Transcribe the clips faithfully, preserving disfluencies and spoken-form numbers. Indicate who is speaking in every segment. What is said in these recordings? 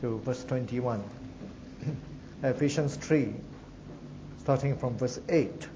Speaker 1: to verse twenty-one. Ephesians three, starting from verse eight.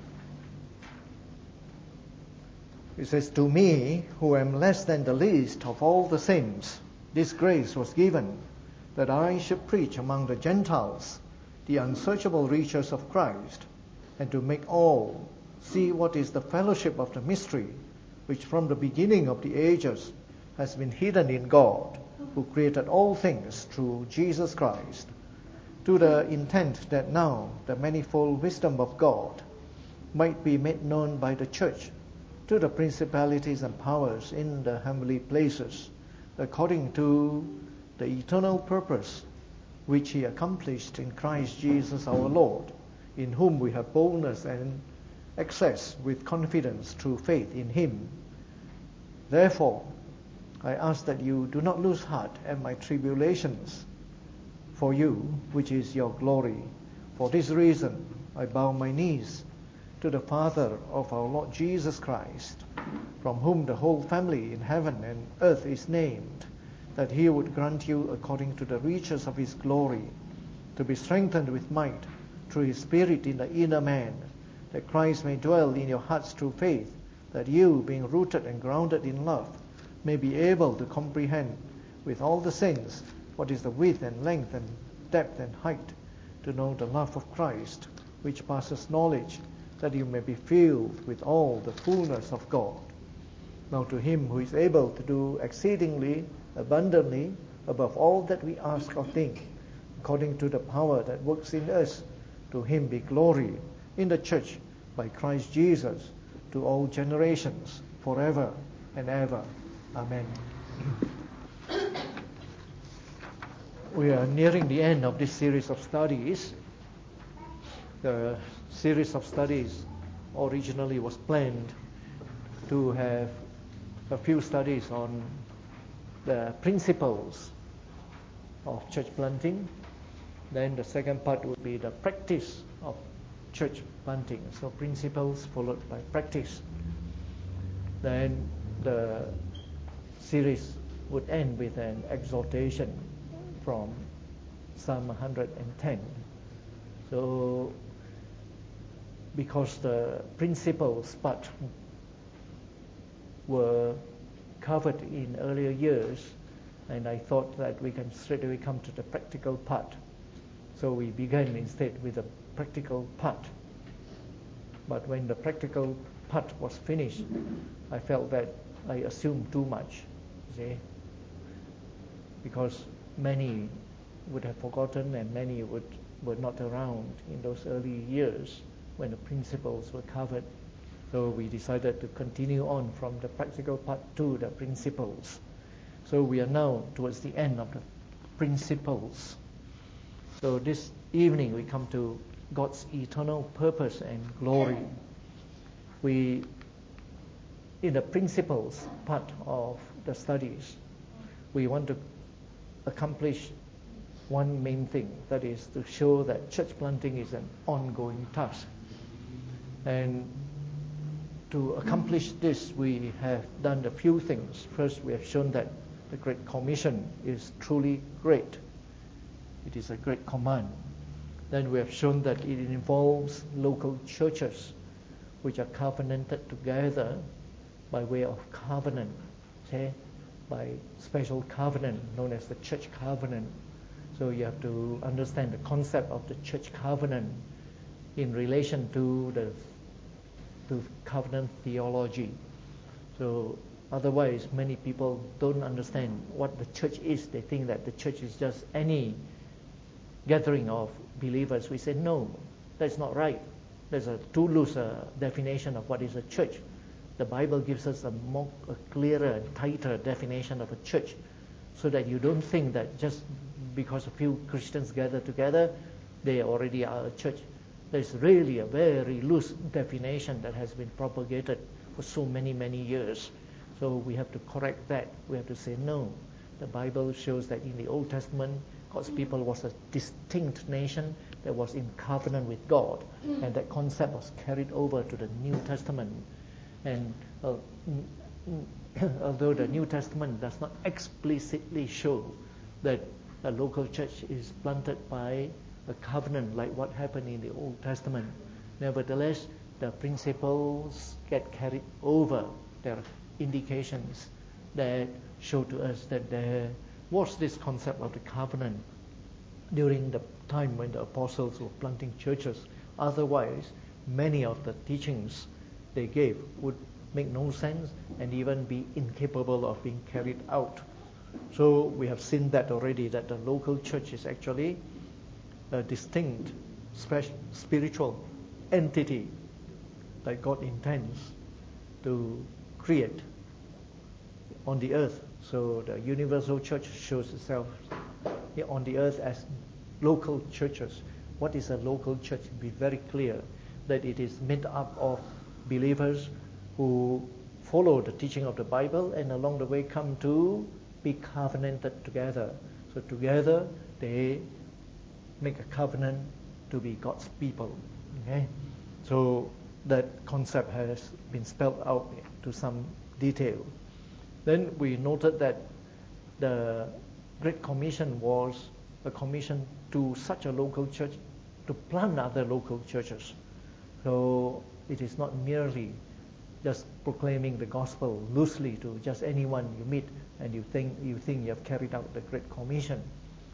Speaker 1: It says, "To me, who am less than the least of all the saints, this grace was given, that I should preach among the Gentiles the unsearchable riches of Christ, and to make all see what is the fellowship of the mystery, which from the beginning of the ages has been hidden in God, who created all things through Jesus Christ, to the intent that now the manifold wisdom of God might be made known by the church to the principalities and powers in the heavenly places, according to the eternal purpose which he accomplished in Christ Jesus our Lord, in whom we have boldness and access with confidence through faith in him. Therefore, I ask that you do not lose heart at my tribulations for you, which is your glory. For this reason, I bow my knees to the Father of our Lord Jesus Christ, from whom the whole family in heaven and earth is named, that he would grant you, according to the riches of his glory, to be strengthened with might through his Spirit in the inner man, that Christ may dwell in your hearts through faith, that you, being rooted and grounded in love, may be able to comprehend with all the saints what is the width and length and depth and height, to know the love of Christ, which passes knowledge, that you may be filled with all the fullness of God. Now to him who is able to do exceedingly abundantly above all that we ask or think, according to the power that works in us, to him be glory in the church by Christ Jesus, to all generations, forever and ever. Amen. We are nearing the end of this series of studies. The series of studies originally was planned to have a few studies on the principles of church planting. Then the second part would be the practice of church planting. So principles followed by practice. Then the series would end with an exhortation from Psalm one hundred ten. So because the principles part were covered in earlier years, and I thought that we can straight away come to the practical part. So we began instead with the practical part. But when the practical part was finished, I felt that I assumed too much, see? Because many would have forgotten and many would were not around in those early years when the principles were covered. So we decided to continue on from the practical part to the principles. So we are now towards the end of the principles. So this evening we come to God's eternal purpose and glory. We, in the principles part of the studies, we want to accomplish one main thing, that is to show that church planting is an ongoing task. And to accomplish this, we have done a few things. First, we have shown that the Great Commission is truly great. It is a great command. Then we have shown that it involves local churches which are covenanted together by way of covenant, okay? By special covenant known as the church covenant. So you have to understand the concept of the church covenant in relation to the to covenant theology. So otherwise, many people don't understand what the church is. They think that the church is just any gathering of believers. We say, no, that's not right. There's a too loose a definition of what is a church. The Bible gives us a more a clearer and tighter definition of a church, so that you don't think that just because a few Christians gather together, they already are a church. There's really a very loose definition that has been propagated for so many, many years. So we have to correct that. We have to say, no, the Bible shows that in the Old Testament, God's people was a distinct nation that was in covenant with God. And that concept was carried over to the New Testament. And uh, although the New Testament does not explicitly show that a local church is planted by a covenant like what happened in the Old Testament. Nevertheless, the principles get carried over. There are indications that show to us that there was this concept of the covenant during the time when the apostles were planting churches. Otherwise, many of the teachings they gave would make no sense and even be incapable of being carried out. So we have seen that already, that the local church is actually a distinct special, spiritual entity that God intends to create on the earth. So the universal church shows itself on the earth as local churches. What is a local church? Be very clear that it is made up of believers who follow the teaching of the Bible and along the way come to be covenanted together. So together they make a covenant to be God's people. Okay? So that concept has been spelled out to some detail. Then we noted that the Great Commission was a commission to such a local church to plant other local churches. So it is not merely just proclaiming the gospel loosely to just anyone you meet and you think you think you have carried out the Great Commission.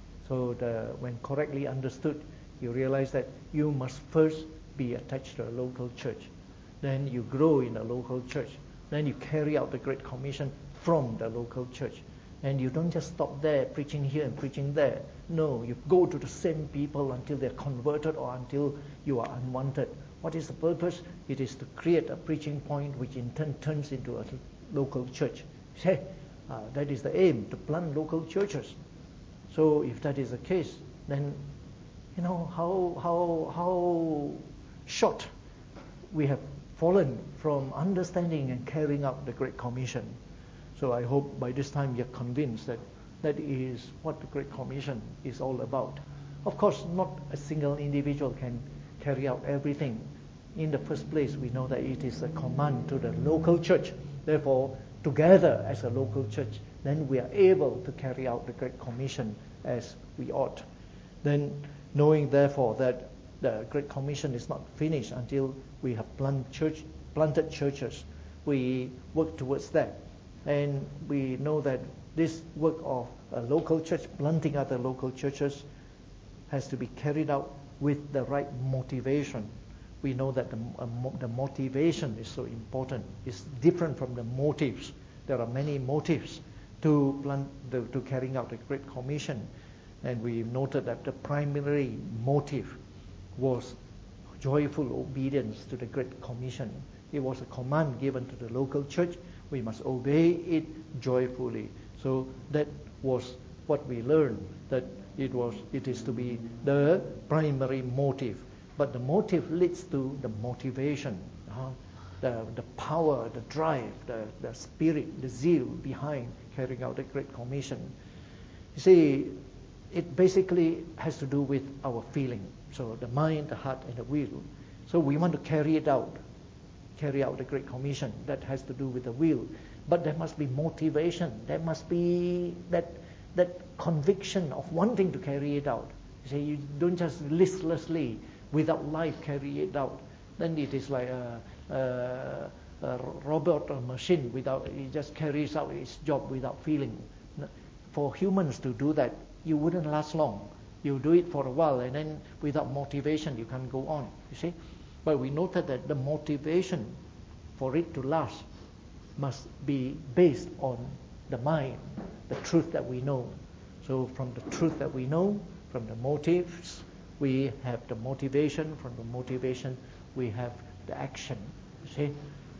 Speaker 1: So the, when correctly understood, you realize that you must first be attached to a local church. Then you grow in a local church. Then you carry out the Great Commission from the local church. And you don't just stop there, preaching here and preaching there. No, you go to the same people until they're converted or until you are unwanted. What is the purpose? It is to create a preaching point which in turn turns into a local church. Say, uh, that is the aim, to plant local churches. So if that is the case, then you know how how how short we have fallen from understanding and carrying out the Great Commission. So I hope by this time you're convinced that that is what the Great Commission is all about. Of course, not a single individual can carry out everything. In the first place, we know that it is a command to the local church. Therefore, together as a local church, then we are able to carry out the Great Commission as we ought. Then, knowing therefore that the Great Commission is not finished until we have plant church, planted churches, we work towards that. And we know that this work of a local church, planting other local churches, has to be carried out with the right motivation. We know that the, uh, mo- the motivation is so important. It's different from the motives. There are many motives to plant the, to carrying out the Great Commission. And we noted that the primary motive was joyful obedience to the Great Commission. It was a command given to the local church. We must obey it joyfully. So that was what we learned, that it was it is to be the primary motive. But the motive leads to the motivation, uh, the the power, the drive, the, the spirit, the zeal behind carrying out the Great Commission. You see, it basically has to do with our feeling. So the mind, the heart, and the will. So we want to carry it out. carry out the Great Commission. That has to do with the will. But there must be motivation. There must be that that conviction of wanting to carry it out. You see, you don't just listlessly, without life, carry it out. Then it is like a, a, a robot or machine without, it just carries out its job without feeling. For humans to do that, you wouldn't last long. You do it for a while and then without motivation, you can't go on. You see? But we noted that the motivation for it to last must be based on the mind, the truth that we know. So from the truth that we know, from the motives, we have the motivation. From the motivation, we have the action. You see?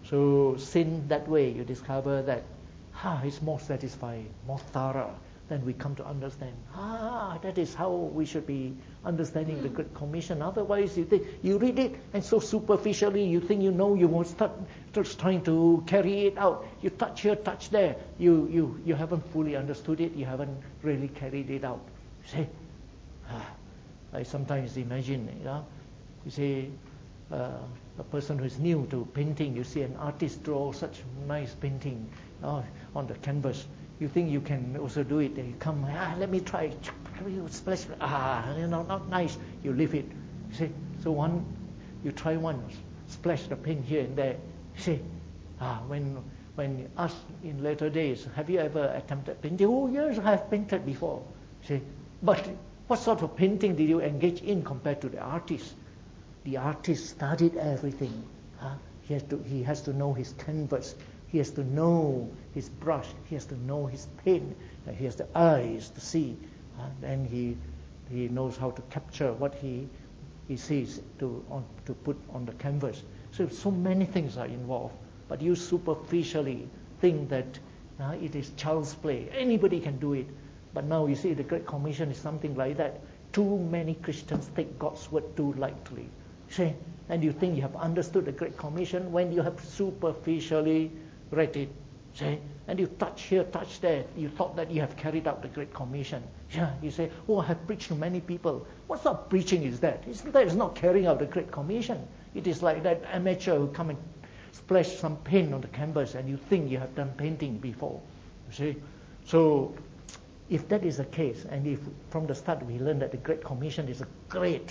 Speaker 1: So sin that way, you discover that ah, it's more satisfying, more thorough. Then we come to understand, ah, that is how we should be understanding the Great Commission. Otherwise, you think you read it and so superficially, you think you know, you won't start just trying to carry it out. You touch here, touch there. You you you haven't fully understood it. You haven't really carried it out. You see, ah, I sometimes imagine, you know, you see, uh, a person who is new to painting, you see an artist draw such nice painting uh, on the canvas. You think you can also do it, and you come, ah, let me try, splash, ah, you know, not nice, you leave it. You see, so one, you try once, splash the paint here and there. You see, ah, when when us in later days, have you ever attempted painting? Oh yes, I have painted before. See, but what sort of painting did you engage in compared to the artist? The artist studied everything. Huh? He has to he has to know his canvas. He has to know his brush. He has to know his paint. He has the eyes to see. Uh, then he he knows how to capture what he he sees to on, to put on the canvas. So so many things are involved. But you superficially think that uh, it is child's play. Anybody can do it. But now you see the Great Commission is something like that. Too many Christians take God's word too lightly. See? And you think you have understood the Great Commission when you have superficially read it. See? And you touch here, touch there. You thought that you have carried out the Great Commission. Yeah, you say, oh, I have preached to many people. What sort of preaching is that? It's, that is not carrying out the Great Commission. It is like that amateur who come and splash some paint on the canvas and you think you have done painting before. You see? So if that is the case, and if from the start we learn that the Great Commission is a great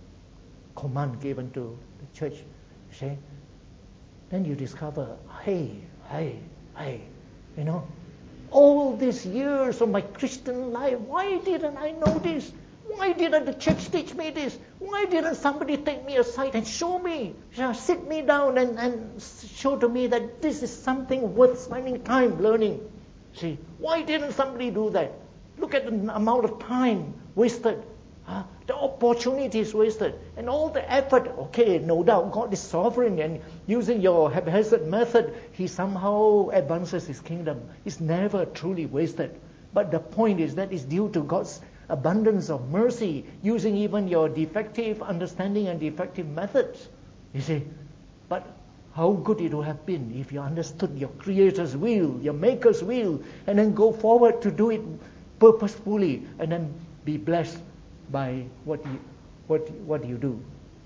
Speaker 1: command given to the church, you see, then you discover, hey, hey, hey, you know, all these years of my Christian life, why didn't I know this? Why didn't the church teach me this? Why didn't somebody take me aside and show me, you know, sit me down and, and show to me that this is something worth spending time learning? See, why didn't somebody do that? Look at the amount of time wasted. Huh? The opportunities wasted. And all the effort. Okay, no doubt God is sovereign, and using your haphazard method, He somehow advances His kingdom. It's never truly wasted. But the point is that it's due to God's abundance of mercy, using even your defective understanding and defective methods. You see, but how good it would have been if you understood your Creator's will, your Maker's will, and then go forward to do it purposefully, and then be blessed by what you what what you do.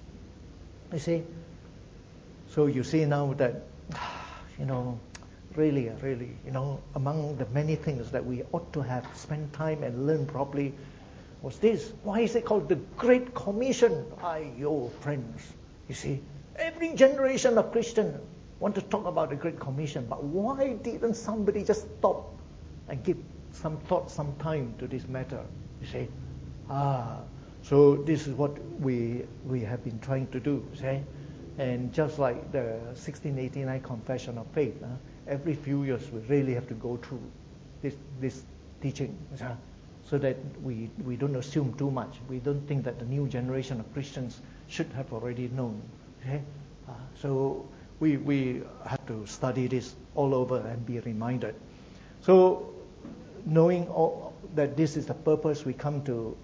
Speaker 1: You see, so you see now that, you know, really, really, you know, among the many things that we ought to have spent time and learn properly was this. Why is it called the Great Commission? Ayo, friends, you see, every generation of Christians want to talk about the Great Commission, but why didn't somebody just stop and give some thought, some time to this matter? You see, ah, so this is what we we have been trying to do. See, and just like the sixteen eighty-nine Confession of Faith, uh, every few years we really have to go through this this teaching, uh, so that we we don't assume too much. We don't think that the new generation of Christians should have already known. Okay? Uh, so we we have to study this all over and be reminded. So knowing all, that this is the purpose, we come to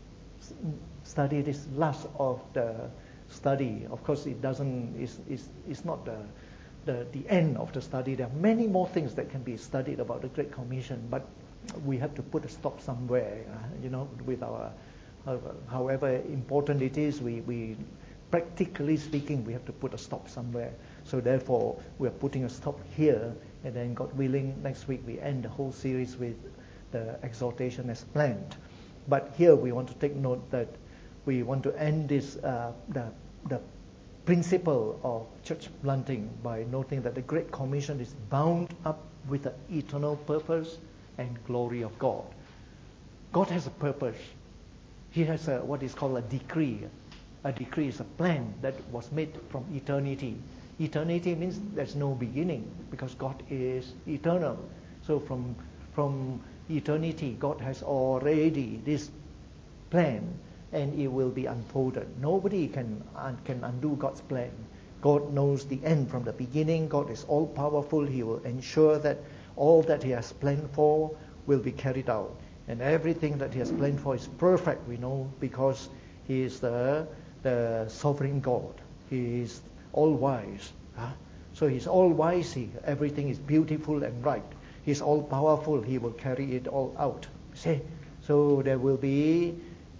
Speaker 1: study this last of the study. Of course, it doesn't. It's, it's, it's not the, the the end of the study. There are many more things that can be studied about the Great Commission, but we have to put a stop somewhere. Uh, you know, with our, uh, however important it is, we we practically speaking, we have to put a stop somewhere. So therefore, we are putting a stop here, and then God willing, next week we end the whole series with the exhortation as planned. But here we want to take note that we want to end this uh, the the principle of church planting by noting that the Great Commission is bound up with the eternal purpose and glory of God. God has a purpose. He has a, what is called a decree. A decree is a plan that was made from eternity. Eternity means there's no beginning, because God is eternal. So from from eternity, God has already this plan, and it will be unfolded. Nobody can uh, can undo God's plan. God knows the end from the beginning. God is all powerful. He will ensure that all that He has planned for will be carried out, and everything that He has planned for is perfect. We know, because He is the the sovereign God. He is all wise. Huh? So He's all wise. He, everything is beautiful and right. He's all powerful. He will carry it all out. See, so there will be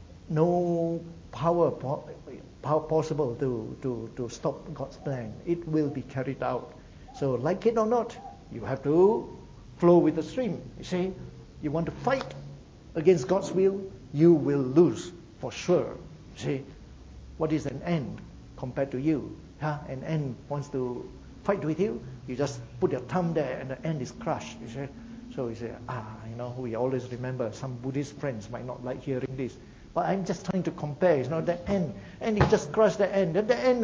Speaker 1: no power, power possible to, to, to stop God's plan. It will be carried out. So like it or not, you have to flow with the stream. You see, you want to fight against God's will, you will lose for sure. You see, what is an ant compared to you? Huh? An ant wants to fight with you, you just put your thumb there and the ant is crushed. You see, so you say, ah, you know, we always remember, some Buddhist friends might not like hearing this, but I'm just trying to compare. You know, the ant, and you just crush the ant, and the ant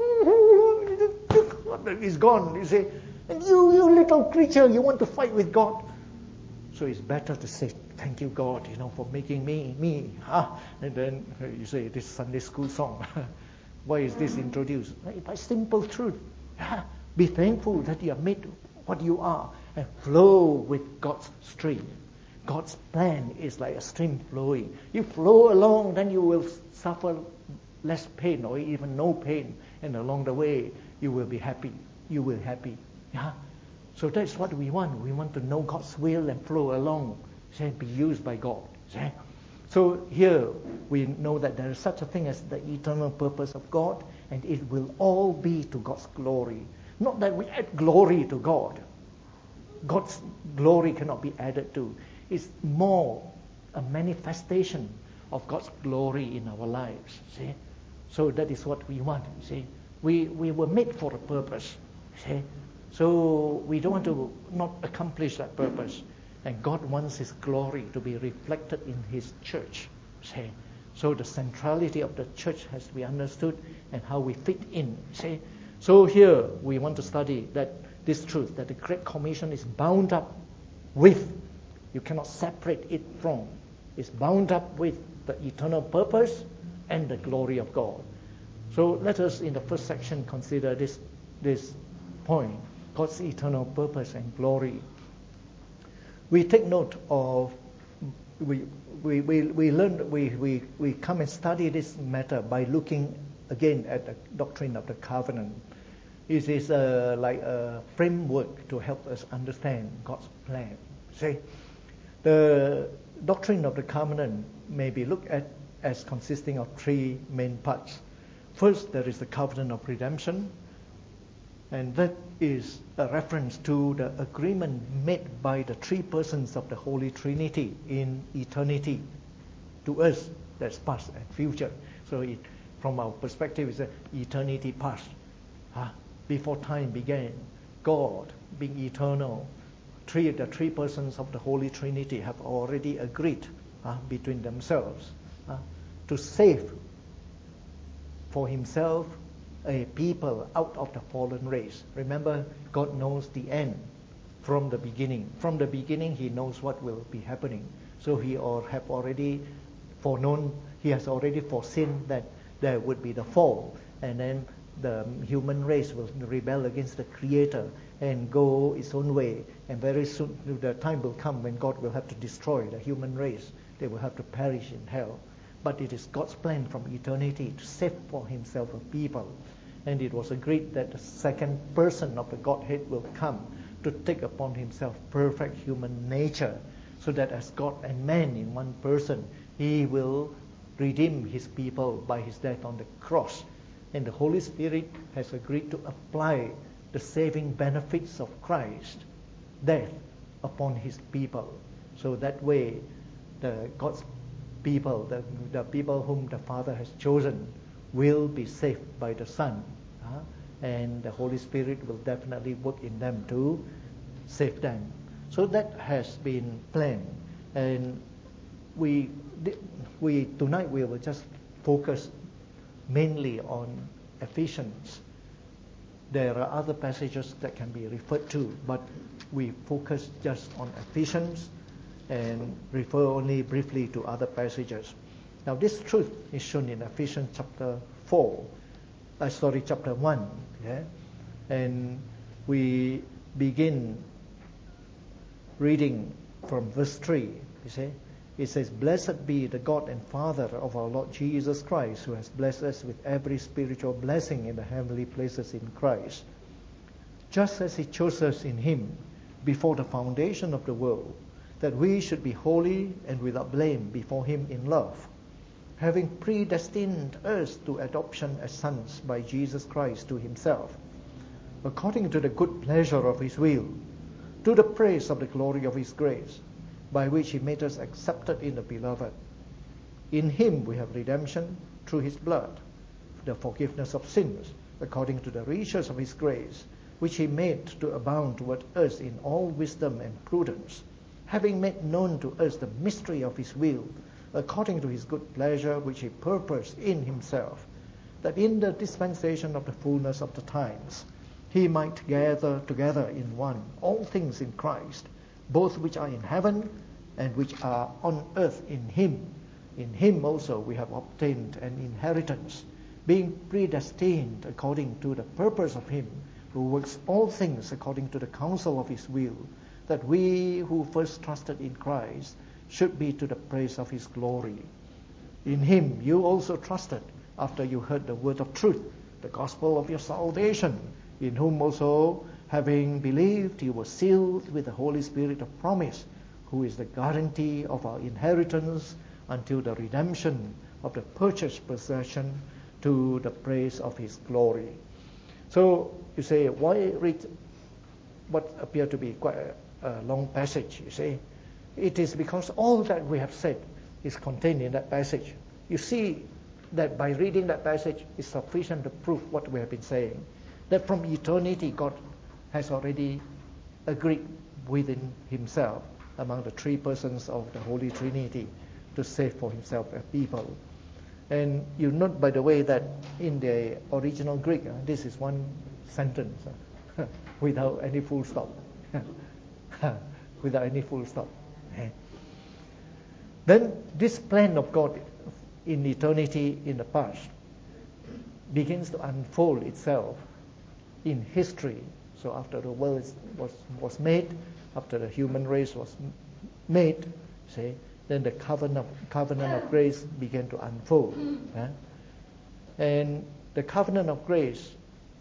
Speaker 1: is gone. You see, and you, you little creature, you want to fight with God. So it's better to say, thank you, God, you know, for making me, me. Huh? And then you say, this Sunday school song. Why is this introduced? By simple truth. Be thankful that you are made what you are and flow with God's stream. God's plan is like a stream flowing. You flow along, then you will suffer less pain or even no pain. And along the way, you will be happy. You will be happy. Yeah? So that's what we want. We want to know God's will and flow along. Say, be used by God. Say. So here we know that there is such a thing as the eternal purpose of God, and it will all be to God's glory. Not that we add glory to God. God's glory cannot be added to. It's more a manifestation of God's glory in our lives. See? So that is what we want. See? We we were made for a purpose. See? So we don't want to not accomplish that purpose. And God wants His glory to be reflected in His church. See? So the centrality of the church has to be understood and how we fit in. See? So here we want to study that this truth, that the Great Commission is bound up with, you cannot separate it from, it's bound up with the eternal purpose and the glory of God. So let us in the first section consider this, this point, God's eternal purpose and glory. We take note of, we we we, we learn, we, we, we come and study this matter by looking again at the doctrine of the covenant. It is a, like a framework to help us understand God's plan. See, the doctrine of the covenant may be looked at as consisting of three main parts. First, there is the covenant of redemption, and that is a reference to the agreement made by the three persons of the Holy Trinity in eternity to us, that's past and future. So it, from our perspective, it's an eternity past. Huh? Before time began, God, being eternal, three the three persons of the Holy Trinity have already agreed uh, between themselves uh, to save for Himself a people out of the fallen race. Remember, God knows the end from the beginning. From the beginning, He knows what will be happening. So He or have already foreknown, He has already foreseen that there would be the fall, and then the human race will rebel against the Creator and go its own way. And very soon the time will come when God will have to destroy the human race. They will have to perish in hell. But it is God's plan from eternity to save for Himself a people. And it was agreed that the second person of the Godhead will come to take upon Himself perfect human nature, so that as God and man in one person, He will redeem His people by His death on the cross. And the Holy Spirit has agreed to apply the saving benefits of Christ's death upon His people. So that way, the God's people, the, the people whom the Father has chosen, will be saved by the Son. Uh, and the Holy Spirit will definitely work in them to save them. So that has been planned. And we, we tonight we will just focus mainly on Ephesians. There are other passages that can be referred to, but we focus just on Ephesians and refer only briefly to other passages. Now this truth is shown in Ephesians chapter four, uh, sorry, chapter one, yeah? And we begin reading from verse three, you see. It says, "Blessed be the God and Father of our Lord Jesus Christ, who has blessed us with every spiritual blessing in the heavenly places in Christ, just as He chose us in Him before the foundation of the world, that we should be holy and without blame before Him in love, having predestined us to adoption as sons by Jesus Christ to Himself, according to the good pleasure of His will, to the praise of the glory of his grace, by which he made us accepted in the beloved. In him we have redemption through his blood, the forgiveness of sins, according to the riches of his grace, which he made to abound toward us in all wisdom and prudence, having made known to us the mystery of his will, according to his good pleasure, which he purposed in himself, that in the dispensation of the fullness of the times he might gather together in one all things in Christ, both which are in heaven and which are on earth in him. In him also we have obtained an inheritance, being predestined according to the purpose of him who works all things according to the counsel of his will, that we who first trusted in Christ should be to the praise of his glory. In him you also trusted, after you heard the word of truth, the gospel of your salvation, in whom also, having believed, you were sealed with the Holy Spirit of promise, who is the guarantee of our inheritance until the redemption of the purchased possession, to the praise of his glory. So you say, why read what appear to be quite a, a long passage? You say, it is because all that we have said is contained in that passage. You see that by reading that passage is sufficient to prove what we have been saying, that from eternity God has already agreed within himself among the three persons of the Holy Trinity to save for himself a people. And you note, by the way, that in the original Greek, uh, this is one sentence uh, without any full stop. Without any full stop. Then this plan of God in eternity in the past begins to unfold itself in history. So after the world was, was made, after the human race was made, say, then the covenant of, covenant of grace began to unfold. Eh? And the covenant of grace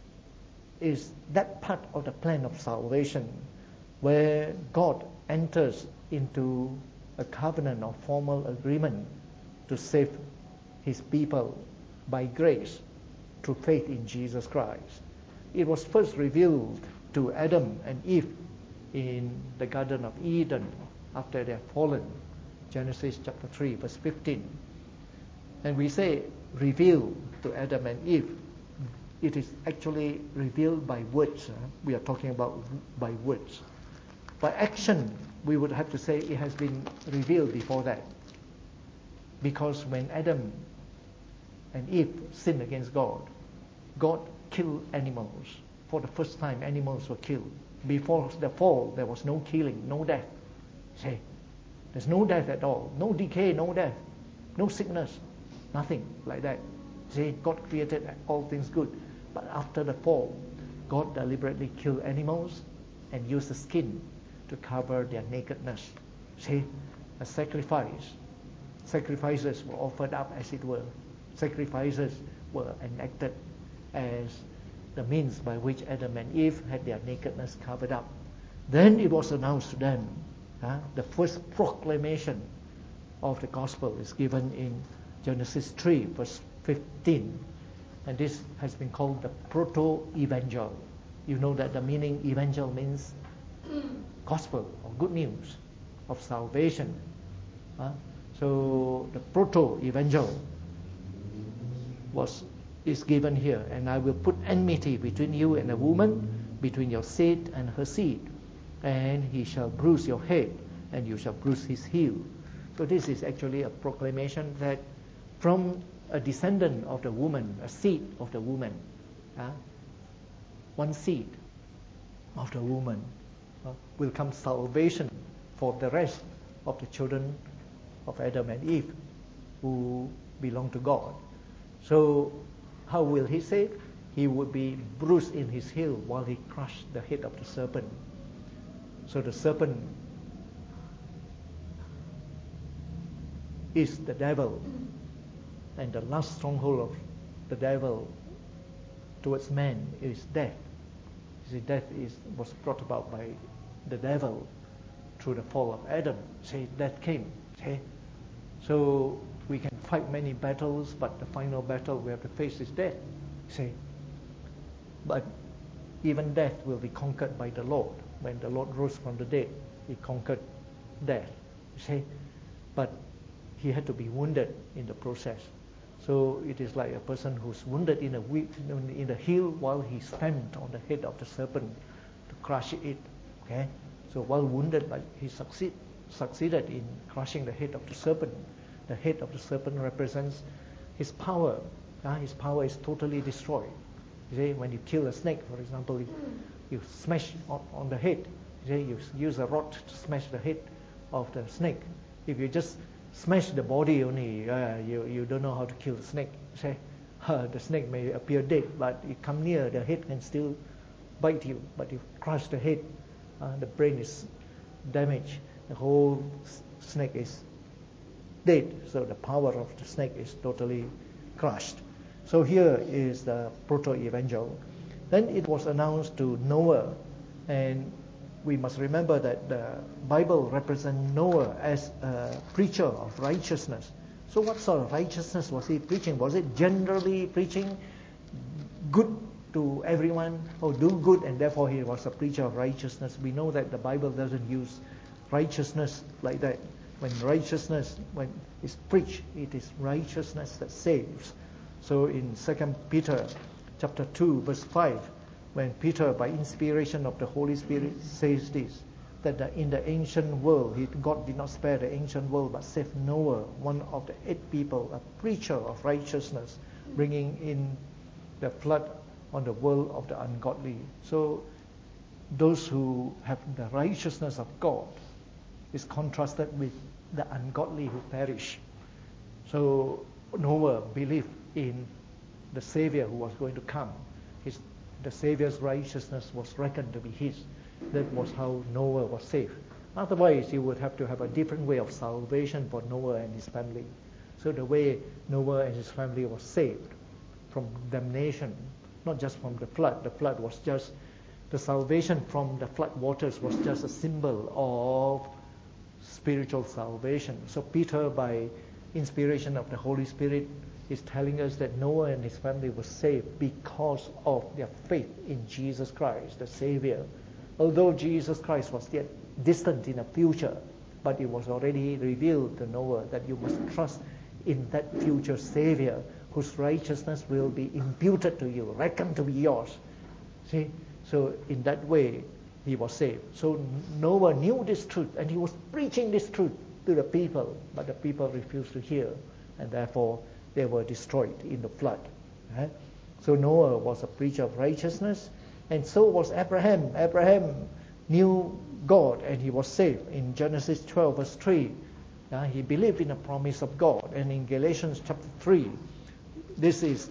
Speaker 1: is that part of the plan of salvation where God enters into a covenant of formal agreement to save his people by grace through faith in Jesus Christ. It was first revealed to Adam and Eve in the Garden of Eden after they had fallen. Genesis chapter three, verse fifteen. And we say revealed to Adam and Eve. It is actually revealed by words. Huh? We are talking about by words. By action, we would have to say it has been revealed before that. Because when Adam and Eve sinned against God, God killed animals. For the first time, animals were killed. Before the fall, there was no killing, no death. See? There's no death at all. No decay, no death. No sickness. Nothing like that. See, God created all things good. But after the fall, God deliberately killed animals and used the skin to cover their nakedness. See, a sacrifice. Sacrifices were offered up, as it were. Sacrifices were enacted as the means by which Adam and Eve had their nakedness covered up. Then it was announced to them. Huh? The first proclamation of the gospel is given in Genesis three, verse fifteen. And this has been called the proto-evangel. You know that the meaning evangel means gospel or good news of salvation. Huh? So the proto-evangel was is given here. And I will put enmity between you and the woman, between your seed and her seed. And he shall bruise your head, and you shall bruise his heel. So this is actually a proclamation that from a descendant of the woman, a seed of the woman, uh, one seed of the woman, uh, will come salvation for the rest of the children of Adam and Eve who belong to God. So how will he save? He would be bruised in his heel while he crushed the head of the serpent. So the serpent is the devil, and the last stronghold of the devil towards man is death. You see, death is was brought about by the devil through the fall of Adam. See, death came. See? So we can fight many battles, but the final battle we have to face is death. See? But even death will be conquered by the Lord. when the Lord rose from the dead, he conquered death. You see? But he had to be wounded in the process. So it is like a person who's wounded in a in the heel while he stamped on the head of the serpent to crush it. Okay? So while wounded, but he succeed, succeeded in crushing the head of the serpent. The head of the serpent represents his power. Uh, his power is totally destroyed. You see, when you kill a snake, for example, you, you smash on, on the head. You see, you use a rod to smash the head of the snake. If you just smash the body only, uh, you, you don't know how to kill the snake. See? Uh, the snake may appear dead, but you come near, the head can still bite you. But you crush the head, uh, the brain is damaged. The whole s- snake is dead. So the power of the snake is totally crushed. So here is the proto-evangel. Then it was announced to Noah, and we must remember that the Bible represents Noah as a preacher of righteousness. So what sort of righteousness was he preaching? Was it generally preaching good to everyone, or do good, and therefore he was a preacher of righteousness? We know that the Bible doesn't use righteousness like that. When righteousness, when it's preached, it is righteousness that saves. So in Second Peter chapter two, verse five, when Peter, by inspiration of the Holy Spirit, says this, that the, in the ancient world, he, God did not spare the ancient world, but saved Noah, one of the eight people, a preacher of righteousness, bringing in the flood on the world of the ungodly. So those who have the righteousness of God is contrasted with the ungodly who perish. So Noah believed in the Savior who was going to come. His, the Savior's righteousness was reckoned to be his. That was how Noah was saved. Otherwise, you would have to have a different way of salvation for Noah and his family. So the way Noah and his family was saved from damnation, not just from the flood. The flood was just, the salvation from the flood waters was just a symbol of spiritual salvation. So Peter, by inspiration of the Holy Spirit, is telling us that Noah and his family were saved because of their faith in Jesus Christ, the Savior. Although Jesus Christ was yet distant in the future, but it was already revealed to Noah that you must trust in that future Savior whose righteousness will be imputed to you, reckoned to be yours. See? So in that way, he was saved. So Noah knew this truth, and he was preaching this truth to the people, but the people refused to hear, and therefore they were destroyed in the flood. Right? So Noah was a preacher of righteousness, and so was Abraham. Abraham knew God, and he was saved. In Genesis twelve, verse three, uh, he believed in the promise of God. And in Galatians chapter three, this is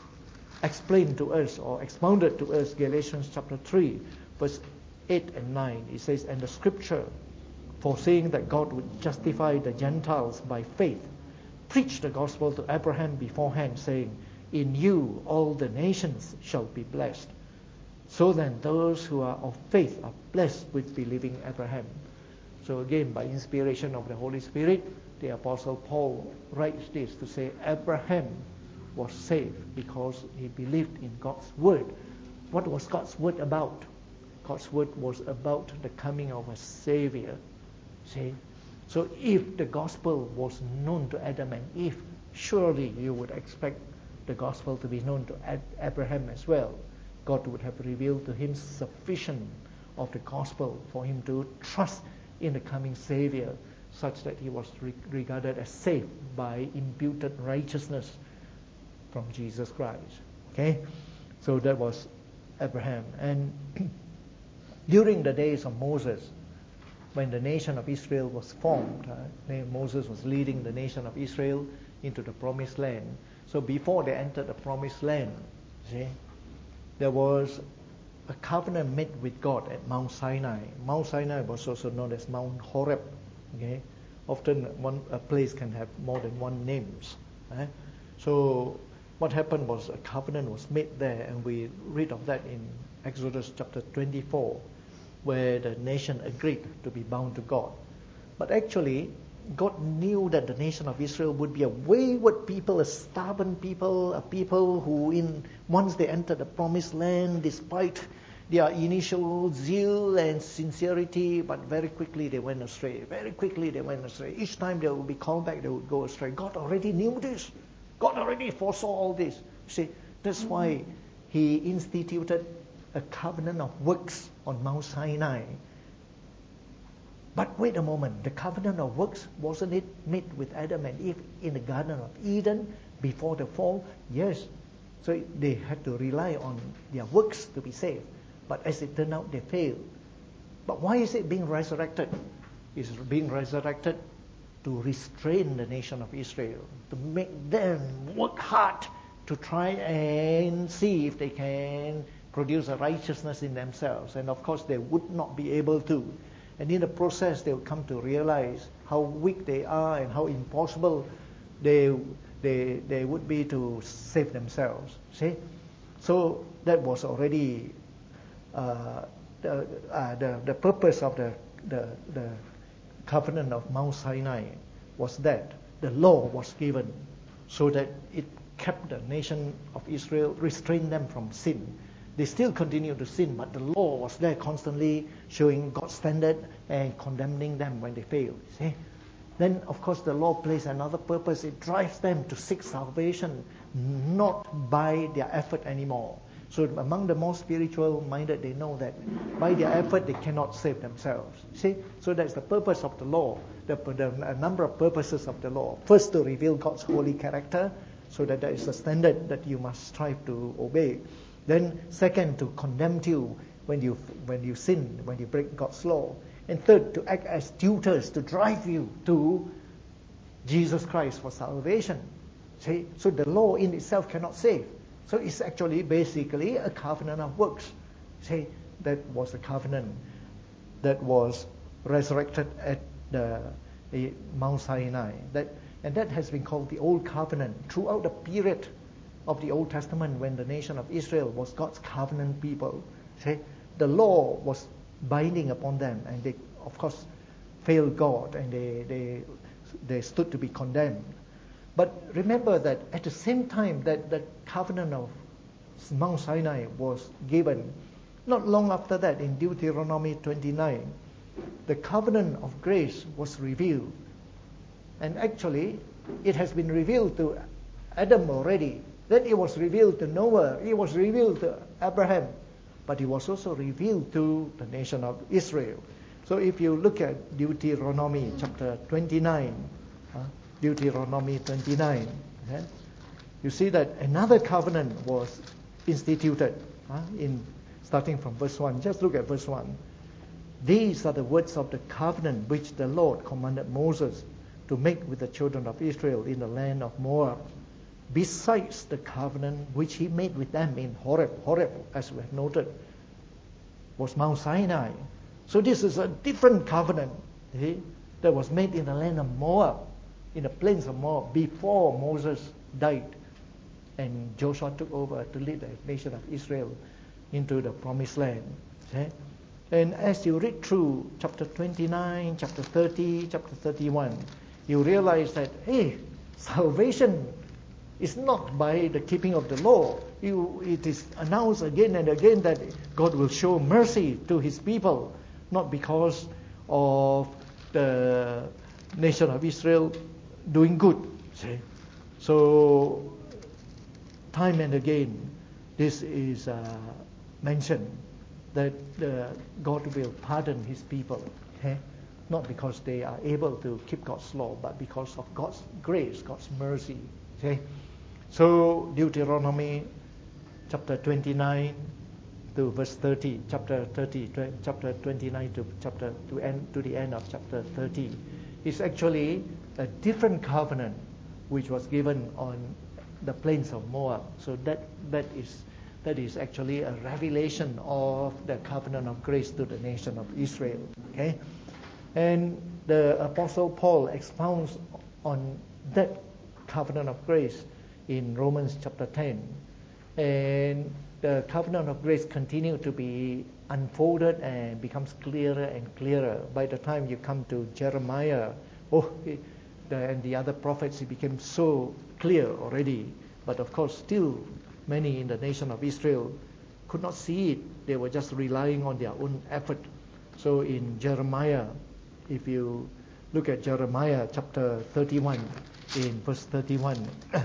Speaker 1: explained to us or expounded to us. Galatians chapter three, verse eight and nine, it says, and the scripture, foreseeing that God would justify the Gentiles by faith, preached the gospel to Abraham beforehand, saying, in you all the nations shall be blessed. So then those who are of faith are blessed with believing Abraham. So again, by inspiration of the Holy Spirit, the Apostle Paul writes this to say Abraham was saved because he believed in God's word. What was God's word about? God's word was about the coming of a Savior. See? So if the gospel was known to Adam and Eve, surely you would expect the gospel to be known to Ad- Abraham as well. God would have revealed to him sufficient of the gospel for him to trust in the coming Savior, such that he was re- regarded as saved by imputed righteousness from Jesus Christ. Okay? So that was Abraham. And during the days of Moses, when the nation of Israel was formed, uh, Moses was leading the nation of Israel into the promised land. So before they entered the promised land, see, there was a covenant made with God at Mount Sinai. Mount Sinai was also known as Mount Horeb. Okay, often one a place can have more than one names. Right? So what happened was a covenant was made there, and we read of that in Exodus chapter twenty-four, where the nation agreed to be bound to God. But actually, God knew that the nation of Israel would be a wayward people, a stubborn people, a people who, in once they entered the promised land, despite
Speaker 2: their initial zeal and sincerity, but very quickly they went astray. Very quickly they went astray. Each time they would be called back, they would go astray. God already knew this. God already foresaw all this. See, that's why He instituted a covenant of works on Mount Sinai. But wait a moment, the covenant of works, wasn't it made with Adam and Eve in the Garden of Eden before the fall? Yes. So they had to rely on their works to be saved. But as it turned out, they failed. But why is it being resurrected? It's being resurrected to restrain the nation of Israel, to make them work hard to try and see if they can produce a righteousness in themselves. And of course, they would not be able to. And in the process, they will come to realize how weak they are and how impossible they they they would be to save themselves. See, so that was already uh, the, uh, the the purpose of the, the the covenant of Mount Sinai was that the law was given so that it kept the nation of Israel, restrained them from sin. They still continue to sin, but the law was there constantly showing God's standard and condemning them when they fail. See? Then, of course, the law plays another purpose. It drives them to seek salvation, not by their effort anymore. So among the more spiritual-minded, they know that by their effort, they cannot save themselves. See? So that's the purpose of the law, the, the, a number of purposes of the law. First, to reveal God's holy character, so that there is a standard that you must strive to obey. Then, second, to condemn you when you when you sin, when you break God's law. And third, to act as tutors, to drive you to Jesus Christ for salvation. See? So the law in itself cannot save. So it's actually basically a covenant of works. See? That was a covenant that was resurrected at the, the Mount Sinai. That and that has been called the Old Covenant throughout the period of the Old Testament when the nation of Israel was God's covenant people. See? The law was binding upon them, and they, of course, failed God, and they, they, they stood to be condemned. But remember that at the same time that the covenant of Mount Sinai was given, not long after that, in Deuteronomy twenty-nine, the covenant of grace was revealed. And actually, it has been revealed to Adam already. Then it was revealed to Noah. It was revealed to Abraham. But it was also revealed to the nation of Israel. So if you look at Deuteronomy chapter twenty-nine, uh, Deuteronomy twenty-nine, okay, you see that another covenant was instituted, uh, in starting from verse one. Just look at verse one. These are the words of the covenant which the Lord commanded Moses to make with the children of Israel in the land of Moab, besides the covenant which he made with them in Horeb. Horeb, as we have noted, was Mount Sinai. So this is a different covenant, see, that was made in the land of Moab, in the plains of Moab, before Moses died and Joshua took over to lead the nation of Israel into the promised land. See? And as you read through chapter twenty-nine, chapter thirty, chapter thirty-one, you realize that, hey, salvation is not by the keeping of the law. You, it is announced again and again that God will show mercy to His people, not because of the nation of Israel doing good. See? So, time and again, this is uh, mentioned, that uh, God will pardon His people. Okay? Not because they are able to keep God's law, but because of God's grace, God's mercy. Okay? So Deuteronomy chapter twenty-nine to verse thirty, chapter thirty, chapter twenty-nine to chapter to end to the end of chapter thirty, is actually a different covenant which was given on the plains of Moab. So that that is that is actually a revelation of the covenant of grace to the nation of Israel. Okay. And the Apostle Paul expounds on that covenant of grace in Romans chapter ten. And the covenant of grace continued to be unfolded and becomes clearer and clearer. By the time you come to Jeremiah, oh, the, and the other prophets, it became so clear already. But of course, still many in the nation of Israel
Speaker 1: could not see it. They were just relying on their own effort. So in Jeremiah, if you look at Jeremiah chapter thirty-one, in verse thirty-one,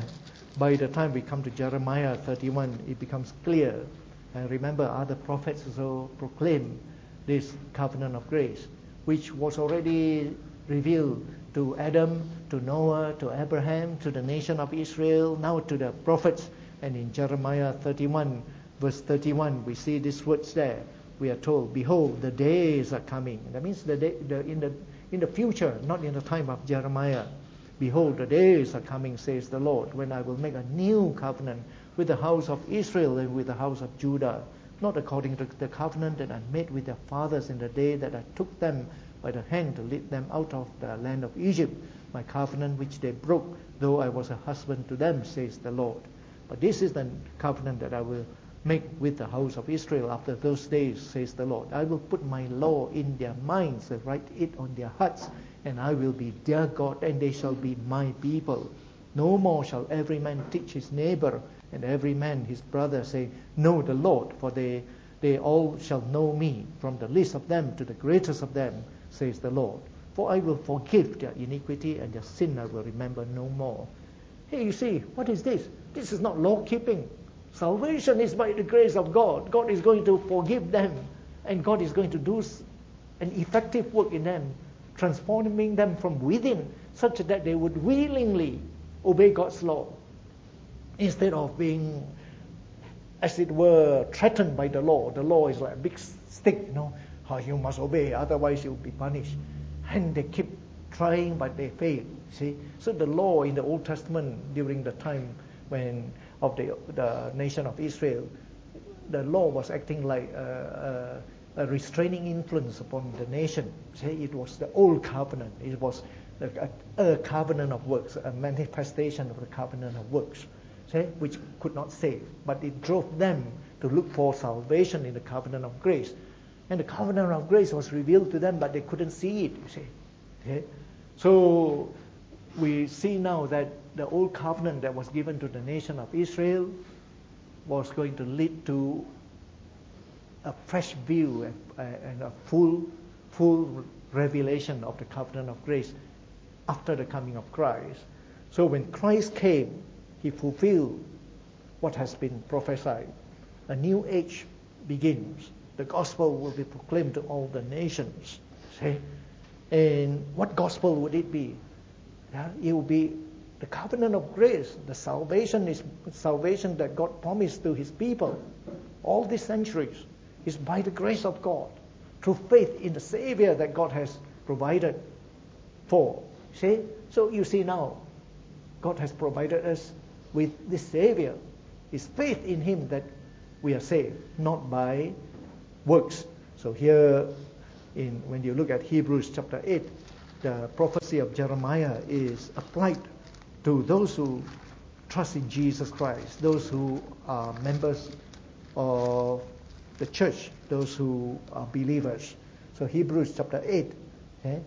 Speaker 1: by the time we come to Jeremiah thirty-one, it becomes clear. And remember, other prophets also proclaim this covenant of grace, which was already revealed to Adam, to Noah, to Abraham, to the nation of Israel, now to the prophets. And in Jeremiah thirty-one, verse thirty-one, we see these words there. We are told, behold, the days are coming. That means the day, the, in the in the future, not in the time of Jeremiah. Behold, the days are coming, says the Lord, when I will make a new covenant with the house of Israel and with the house of Judah, not according to the covenant that I made with their fathers in the day that I took them by the hand to lead them out of the land of Egypt, my covenant which they broke, though I was a husband to them, says the Lord. But this is the covenant that I will make with the house of Israel after those days, says the Lord. I will put my law in their minds and write it on their hearts, and I will be their God, and they shall be my people. No more shall every man teach his neighbor, and every man his brother, say, know the Lord, for they, they all shall know me, from the least of them to the greatest of them, says the Lord. For I will forgive their iniquity, and their sin I will remember no more. Hey, you see, what is this? This is not law-keeping. Salvation is by the grace of God. God is going to forgive them, and God is going to do an effective work in them, transforming them from within, such that they would willingly obey God's law, instead of being, as it were, threatened by the law. The law is like a big stick, you know, how you must obey, otherwise you will be punished. And they keep trying, but they fail. See, so the law in the Old Testament during the time when of the the nation of Israel, the law was acting like a, a, a restraining influence upon the nation. See, it was the old covenant. It was a, a covenant of works, a manifestation of the covenant of works, see, which could not save, but it drove them to look for salvation in the covenant of grace. And the covenant of grace was revealed to them, but they couldn't see it, you see. Okay? So we see now that the old covenant that was given to the nation of Israel was going to lead to a fresh view and, and a full, full revelation of the covenant of grace after the coming of Christ. So when Christ came, he fulfilled what has been prophesied. A new age begins. The gospel will be proclaimed to all the nations. See? And what gospel would it be? Yeah, it will be the covenant of grace. The salvation is salvation that God promised to his people all these centuries is by the grace of God, through faith in the Savior that God has provided for. See? So you see now, God has provided us with this Savior. It's faith in him that we are saved, not by works. So here, in when you look at Hebrews chapter eight, the prophecy of Jeremiah is applied to those who trust in Jesus Christ, those who are members of the church, those who are believers. So Hebrews chapter eight, eh,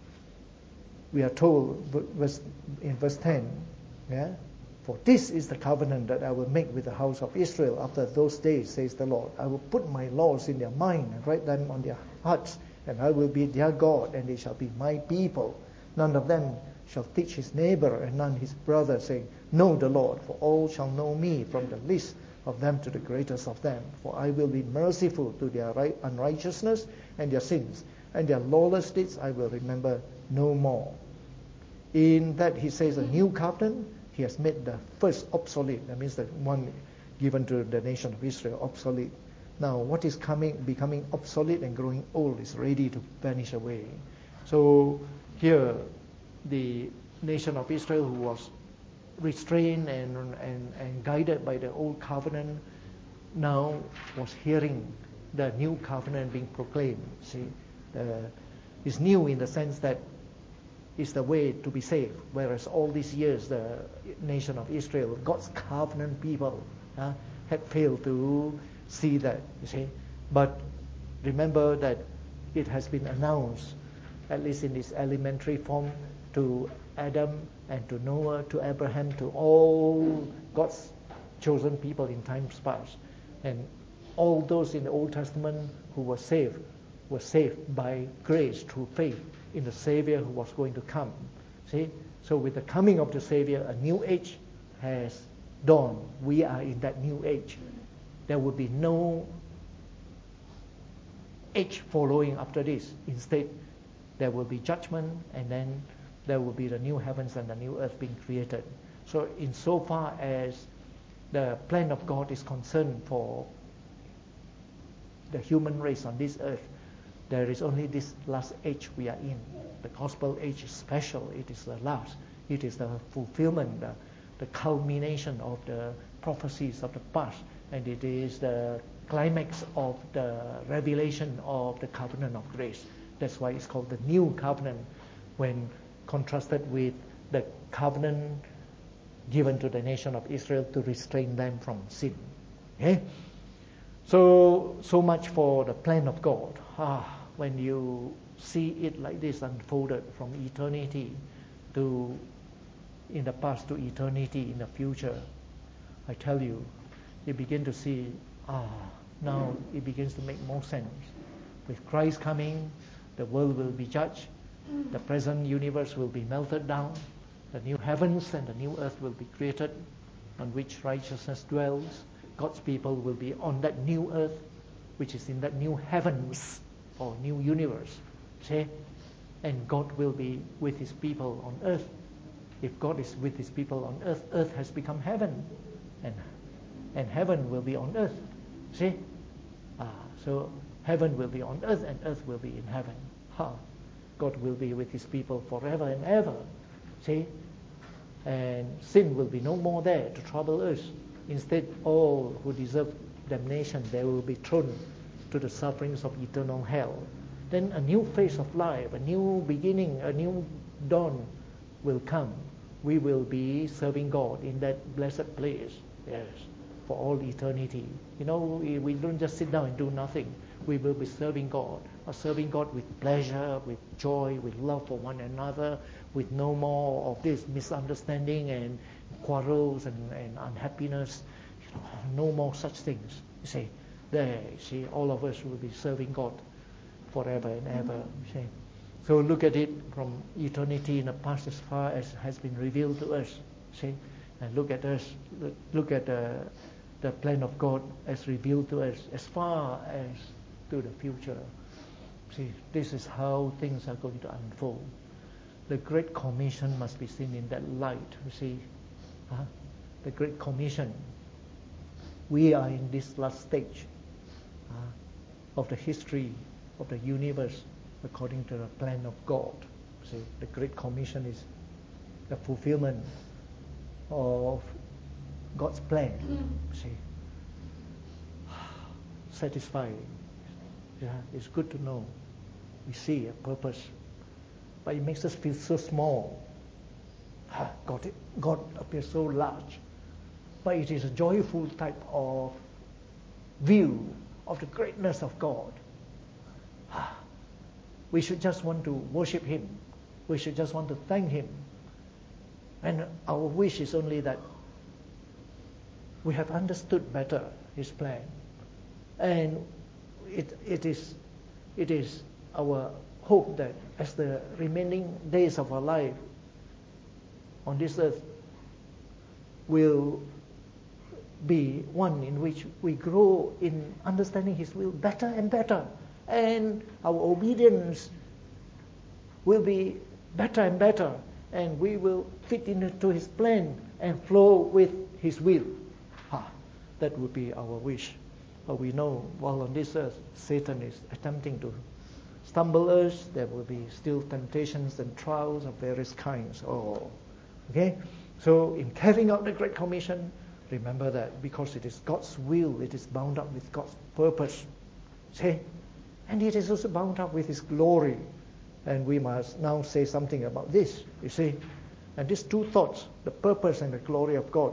Speaker 1: we are told verse, in verse ten, yeah, for this is the covenant that I will make with the house of Israel after those days, says the Lord. I will put my laws in their mind and write them on their hearts, and I will be their God, and they shall be my people. None of them shall teach his neighbor, and none his brother, saying, know the Lord, for all shall know me, from the least of them to the greatest of them. For I will be merciful to their unrighteousness and their sins, and their lawless deeds I will remember no more. In that he says a new covenant, he has made the first obsolete. That means the one given to the nation of Israel obsolete. Now what is coming, becoming obsolete and growing old is ready to vanish away. So here the nation of Israel, who was restrained and, and, and guided by the old covenant, now was hearing the new covenant being proclaimed. See, the, it's new in the sense that it's the way to be saved, whereas all these years the nation of Israel, God's covenant people, uh, had failed to see that, you see. But remember that it has been announced, at least in its elementary form, to Adam and to Noah, to Abraham, to all God's chosen people in times past. And all those in the Old Testament who were saved were saved by grace through faith in the Savior who was going to come. See? So with the coming of the Savior, a new age has dawned. We are in that new age. There will be no age following after this. Instead, there will be judgment, and then there will be the new heavens and the new earth being created. So insofar as the plan of God is concerned for the human race on this earth, there is only this last age we are in. The gospel age is special. It is the last. It is the fulfillment, the, the culmination of the prophecies of the past, and it is the climax of the revelation of the covenant of grace. That's why it's called the new covenant, when contrasted with the covenant given to the nation of Israel to restrain them from sin. Okay? So, so much for the plan of God. Ah, when you see it like this unfolded from eternity to in the past to eternity in the future, I tell you, you begin to see, ah, now it begins to make more sense. With Christ coming, the world will be judged, the present universe will be melted down, the new heavens and the new earth will be created, on which righteousness dwells. God's people will be on that new earth, which is in that new heavens or new universe. See? And God will be with His people on earth. If God is with His people on earth, earth has become heaven, and and heaven will be on earth. See? Ah, so heaven will be on earth, and earth will be in heaven. Ha! God will be with His people forever and ever. See? And sin will be no more there to trouble us. Instead, all who deserve damnation, they will be thrown to the sufferings of eternal hell. Then a new phase of life, a new beginning, a new dawn will come. We will be serving God in that blessed place, yes, for all eternity. You know, we, we don't just sit down and do nothing. We will be serving God, or serving God with pleasure, with joy, with love for one another, with no more of this misunderstanding and quarrels and, and unhappiness. You know, no more such things. You see, there, you see, all of us will be serving God forever and ever. You see. So look at it from eternity in the past as far as has been revealed to us. See, and look at us. Look, look at the the plan of God as revealed to us as far as to the future. See, this is how things are going to unfold. The Great Commission must be seen in that light. You see, huh? The Great Commission. We are in this last stage uh, of the history of the universe according to the plan of God. See, the Great Commission is the fulfillment of God's plan. See, satisfying. Yeah, it's good to know. We see a purpose, but it makes us feel so small. God, God appears so large, but it is a joyful type of view of the greatness of God. We should just want to worship Him. We should just want to thank Him. And our wish is only that we have understood better His plan. And it, it is it is our hope that as the remaining days of our life on this earth will be one in which we grow in understanding His will better and better, and our obedience will be better and better, and we will fit into His plan and flow with His will. Ah, that would be our wish. But we know while on this earth, Satan is attempting to stumble us. There will be still temptations and trials of various kinds. Oh, okay? So in carrying out the Great Commission, remember that because it is God's will, it is bound up with God's purpose. See? And it is also bound up with His glory. And we must now say something about this, you see. And these two thoughts, the purpose and the glory of God,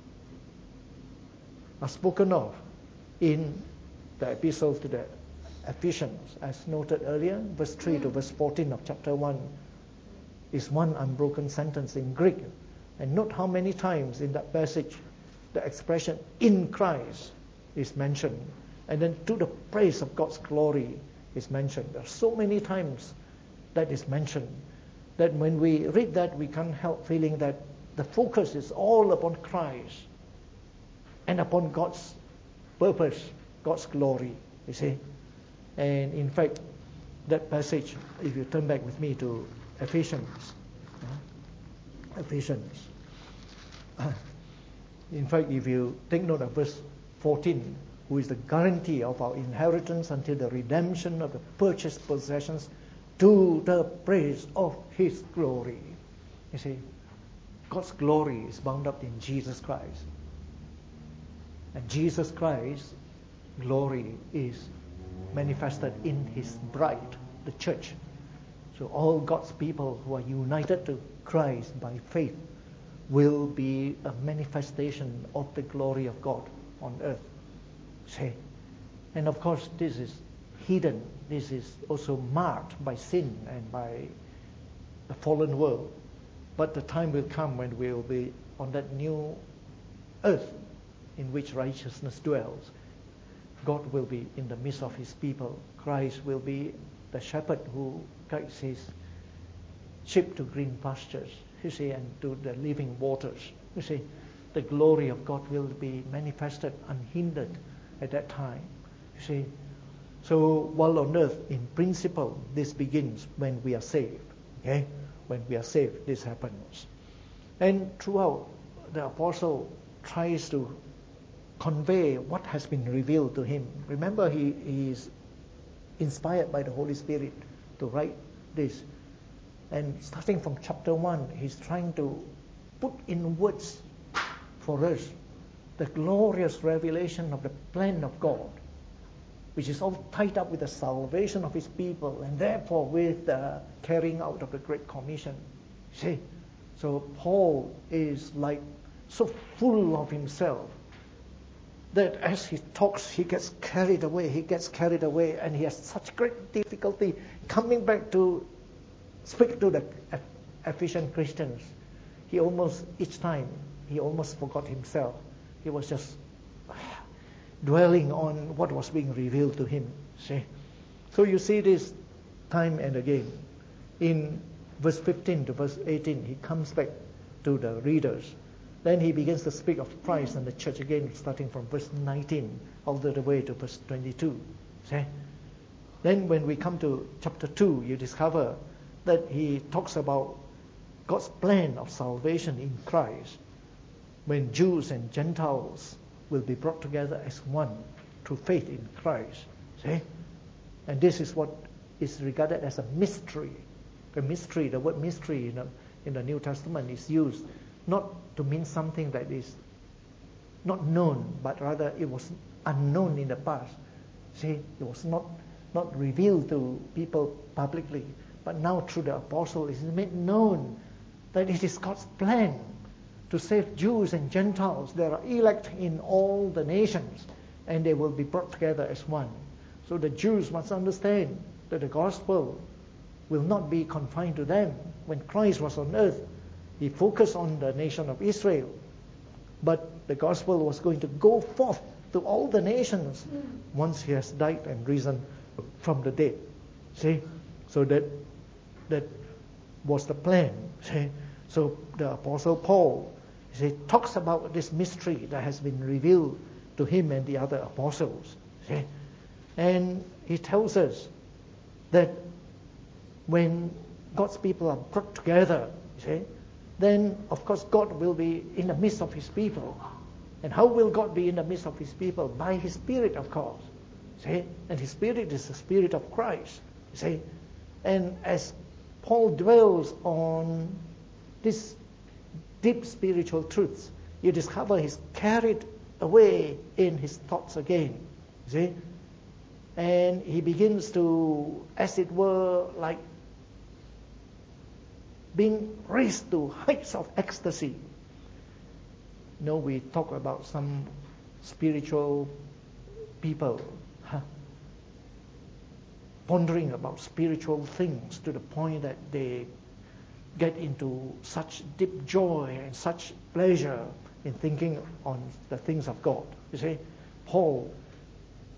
Speaker 1: are spoken of in the epistle to the Ephesians, as noted earlier. Verse three to verse fourteen of chapter one is one unbroken sentence in Greek. And note how many times in that passage the expression "in Christ" is mentioned. And then to the praise of God's glory is mentioned. There are so many times that is mentioned that when we read that, we can't help feeling that the focus is all upon Christ and upon God's purpose, God's glory, you see. And in fact, that passage, if you turn back with me to Ephesians, uh, Ephesians. Uh, in fact, if you take note of verse fourteen, who is the guarantee of our inheritance until the redemption of the purchased possessions to the praise of His glory. You see, God's glory is bound up in Jesus Christ. And Jesus Christ's glory is manifested in His bride, the church. So all God's people who are united to Christ by faith will be a manifestation of the glory of God on earth. See? And of course, this is hidden. This is also marked by sin and by the fallen world. But the time will come when we will be on that new earth in which righteousness dwells. God will be in the midst of His people. Christ will be the shepherd who guides His sheep to green pastures, you see, and to the living waters. You see, the glory of God will be manifested unhindered at that time. You see, so while on earth, in principle, this begins when we are saved. Okay, when we are saved, this happens. And throughout, the apostle tries to convey what has been revealed to him. Remember, he, he is inspired by the Holy Spirit to write this. And starting from chapter one, he's trying to put in words for us the glorious revelation of the plan of God, which is all tied up with the salvation of His people and therefore with the carrying out of the Great Commission. See? So Paul is like so full of himself that as he talks, he gets carried away, he gets carried away, and he has such great difficulty coming back to speak to the Ephesian Christians. He almost, each time, he almost forgot himself. He was just dwelling on what was being revealed to him. See? So you see this time and again. In verse fifteen to verse eighteen, he comes back to the readers. Then he begins to speak of Christ and the church again, starting from verse nineteen all the way to verse twenty-two. See? Then when we come to chapter two, you discover that he talks about God's plan of salvation in Christ, when Jews and Gentiles will be brought together as one through faith in Christ. See? And this is what is regarded as a mystery. The mystery, the word mystery in the, in the New Testament is used not to mean something that is not known, but rather it was unknown in the past. See, it was not, not revealed to people publicly, but now through the apostle it is made known that it is God's plan to save Jews and Gentiles. There are elect in all the nations, and they will be brought together as one. So the Jews must understand that the gospel will not be confined to them. When Christ was on earth, He focused on the nation of Israel, but the gospel was going to go forth to all the nations once He has died and risen from the dead. See? So that that was the plan. See? So the Apostle Paul, he talks about this mystery that has been revealed to him and the other apostles. See? And he tells us that when God's people are brought together, see, then of course God will be in the midst of His people. And how will God be in the midst of His people? By His Spirit, of course. See? And His Spirit is the Spirit of Christ. See? And as Paul dwells on these deep spiritual truths, you discover he's carried away in his thoughts again. See? And he begins to, as it were, like being raised to heights of ecstasy. You know, we talk about some spiritual people huh, pondering about spiritual things to the point that they get into such deep joy and such pleasure in thinking on the things of God. You see, Paul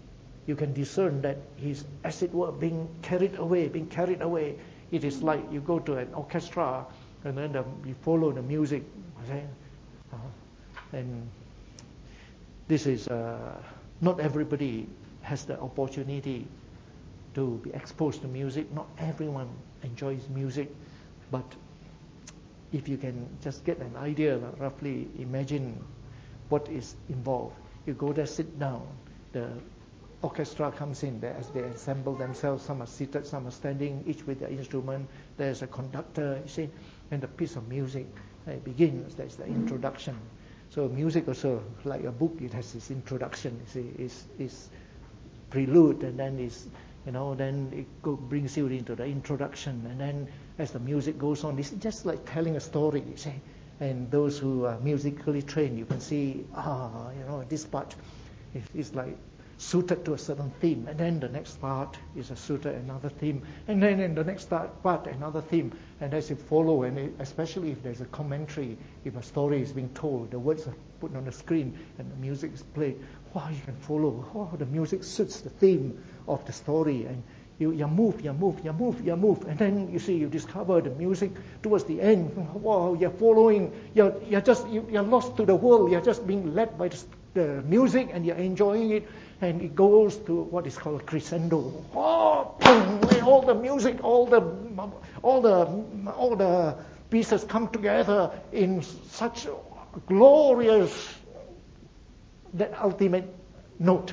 Speaker 1: you can discern that he's, as it were, being carried away, being carried away. It is like you go to an orchestra and then the, you follow the music. Okay? Uh, and this is, uh, not everybody has the opportunity to be exposed to music. Not everyone enjoys music, but if you can just get an idea, roughly imagine what is involved. You go there, sit down, the orchestra comes in there as they assemble themselves. Some are seated, some are standing, each with their instrument. There's a conductor, you see, and the piece of music it begins. There's the introduction. So music also, like a book, it has its introduction. You see, it's, it's prelude, and then it's, you know, then it go, brings you into the introduction, and then as the music goes on, it's just like telling a story, you see. And those who are musically trained, you can see, ah, you know, this part is like suited to a certain theme, and then the next part is a suited another theme, and then in the next part another theme, and as you follow, and it, especially if there's a commentary, if a story is being told, the words are put on the screen and the music is played, wow, you can follow, wow, the music suits the theme of the story, and you, you move, you move, you move, you move, and then you see, you discover the music towards the end, wow, you're following, you're, you're just, you, you're lost to the world, you're just being led by the, the music, and you're enjoying it, and it goes to what is called a crescendo. Oh, boom, all the music, all the, all the, all the pieces come together in such glorious, that ultimate note.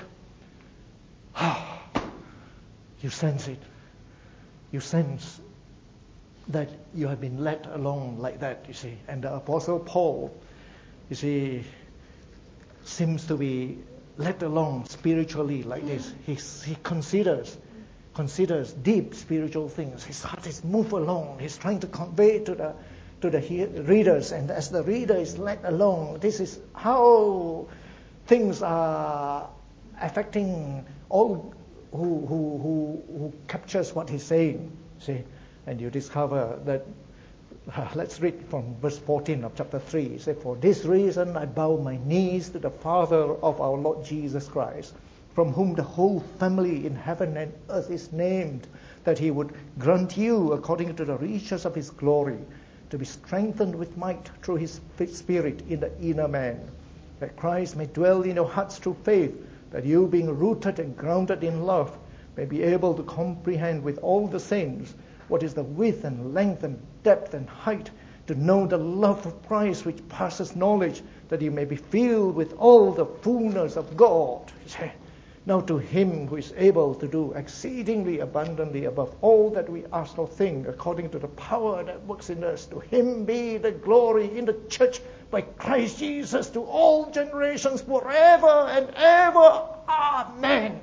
Speaker 1: You sense it. You sense that you have been led along like that, you see. And the Apostle Paul, you see, seems to be led along spiritually like this. He, he considers considers deep spiritual things. His heart is moved along. He's trying to convey to the to the he- readers, and as the reader is led along, this is how things are affecting all who who who, who captures what he's saying. See, and you discover that. Uh, let's read from verse fourteen of chapter three. It says, "For this reason I bow my knees to the Father of our Lord Jesus Christ, from whom the whole family in heaven and earth is named, that he would grant you, according to the riches of his glory, to be strengthened with might through his Spirit in the inner man, that Christ may dwell in your hearts through faith, that you, being rooted and grounded in love, may be able to comprehend with all the saints what is the width and length and depth and height, to know the love of Christ which passes knowledge, that you may be filled with all the fullness of God." Now to him who is able to do exceedingly abundantly above all that we ask or think, according to the power that works in us, to him be the glory in the church by Christ Jesus to all generations forever and ever. Amen.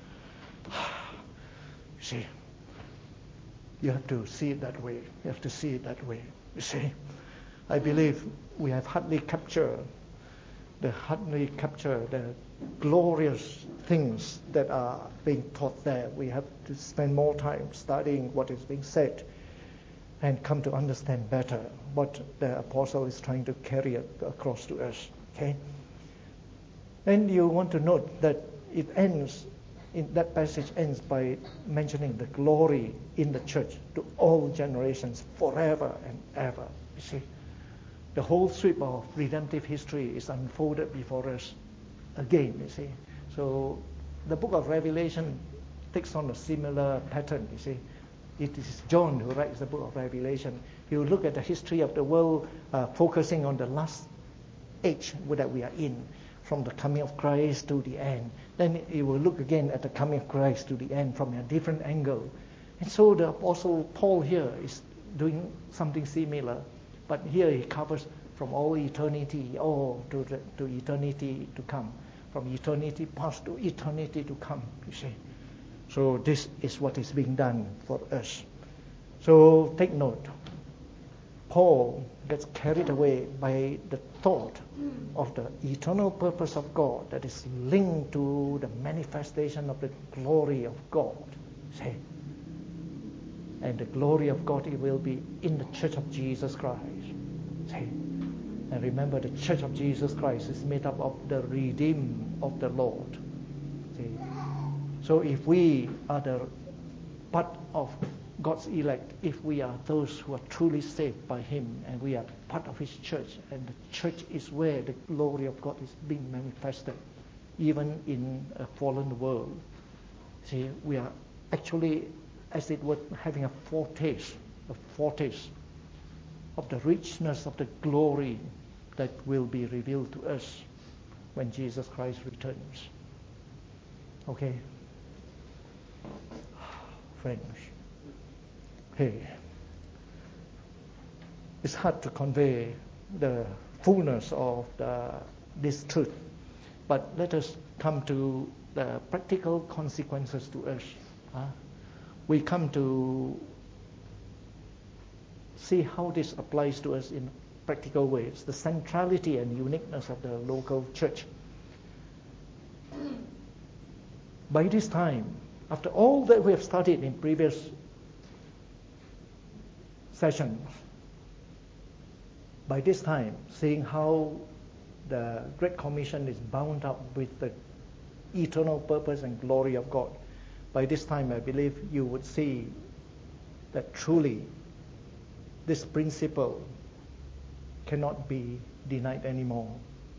Speaker 1: See, you have to see it that way. You have to see it that way. You see, I believe we have hardly captured the hardly captured the glorious things that are being taught there. We have to spend more time studying what is being said and come to understand better what the apostle is trying to carry across to us. Okay, and you want to note that it ends. In that passage ends by mentioning the glory in the church to all generations forever and ever. You see, the whole sweep of redemptive history is unfolded before us again, you see. So the book of Revelation takes on a similar pattern, you see. It is John who writes the book of Revelation. You look at the history of the world, uh, focusing on the last age that we are in, from the coming of Christ to the end. Then you will look again at the coming of Christ to the end from a different angle. And so the Apostle Paul here is doing something similar. But here he covers from all eternity, all to, the, to eternity to come. From eternity past to eternity to come, you see. So this is what is being done for us. So take note. Paul gets carried away by the thought of the eternal purpose of God that is linked to the manifestation of the glory of God. See? And the glory of God, it will be in the church of Jesus Christ. See? And remember, the church of Jesus Christ is made up of the redeemed of the Lord. See? So if we are the part of God's elect, if we are those who are truly saved by Him, and we are part of His church, and the church is where the glory of God is being manifested, even in a fallen world. See, we are actually, as it were, having a foretaste, a foretaste of the richness of the glory that will be revealed to us when Jesus Christ returns. Okay? Friends, hey, it's hard to convey the fullness of the, this truth, but let us come to the practical consequences to us. Huh? We come to see how this applies to us in practical ways, the centrality and uniqueness of the local church. By this time, after all that we have studied in previous sessions, by this time, seeing how the Great Commission is bound up with the eternal purpose and glory of God, by this time I believe you would see that truly this principle cannot be denied anymore.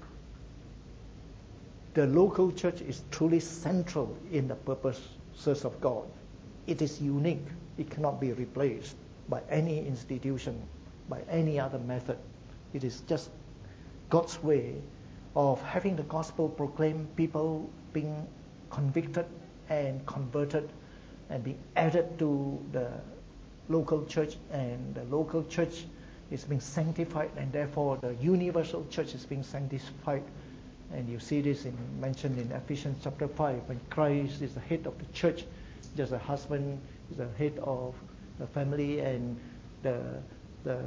Speaker 1: The local church is truly central in the purposes of God. It is unique. It cannot be replaced by any institution, by any other method. It is just God's way of having the gospel proclaimed, people being convicted and converted and being added to the local church, and the local church is being sanctified, and therefore the universal church is being sanctified. And you see this in, mentioned in Ephesians chapter five, when Christ is the head of the church, just a husband is the head of the family, and the the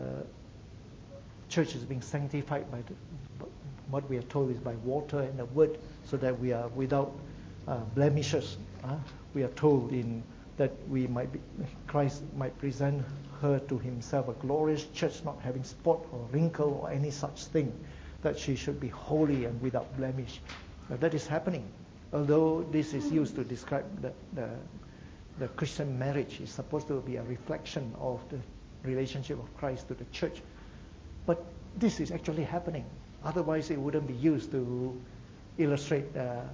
Speaker 1: church is being sanctified by the, what we are told is by water and the word, so that we are without uh, blemishes. Uh, we are told in that we might be, Christ might present her to Himself a glorious church, not having spot or wrinkle or any such thing, that she should be holy and without blemish. Now, that is happening. Although this is used to describe the, the, the Christian marriage, is supposed to be a reflection of the relationship of Christ to the church. But this is actually happening. Otherwise, it wouldn't be used to illustrate uh,